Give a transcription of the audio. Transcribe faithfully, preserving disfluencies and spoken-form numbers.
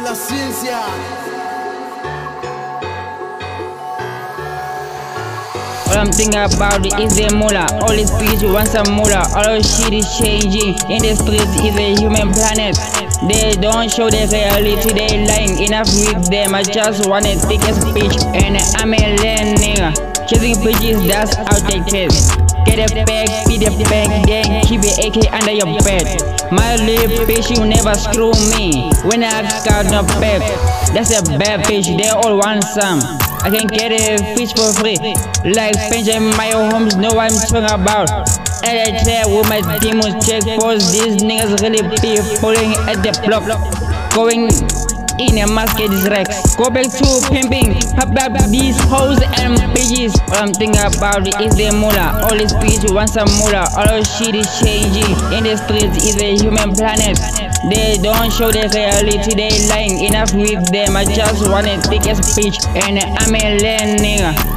la ciencia. All I'm thinking about is the moolah. All these bitches want some moolah. All the shit is changing. In the streets is a human planet. They don't show the reality, they lying. Enough with them, I just want a thickest bitch. And I'm a land nigga. Chasing bitches, that's outdated. Get a bag, feed a bag, then keep your A K under your bed. My little bitch, you never screw me. When I got no back, that's a bad bitch, they all want some. I can get a fish for free, like Benjamin my homes know what I'm talking about. And I tell with my demons check force, these niggas really be pulling at the block, going in a masket is Rex. Go back to pimping, pop up these hoes and bitches. All I'm thinking about is the moolah. All these bitches want some moolah. All the shit is changing. In the streets is a human planet. They don't show the reality, they lying. Enough with them, I just want a thickest bitch. And I'm a land nigga.